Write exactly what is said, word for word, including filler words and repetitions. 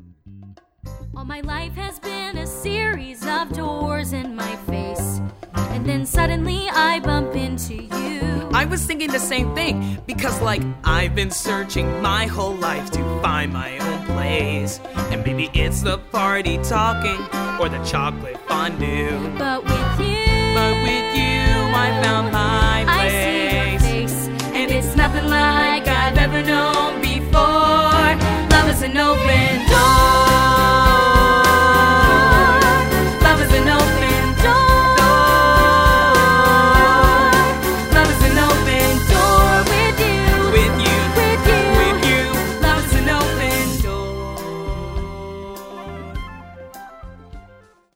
All my life has been a series of doors in my face, and then suddenly I bump into you. I was thinking the same thing, because like I've been searching my whole life to find my own place. And maybe it's the party talking or the chocolate fondue. But with you, But with you I found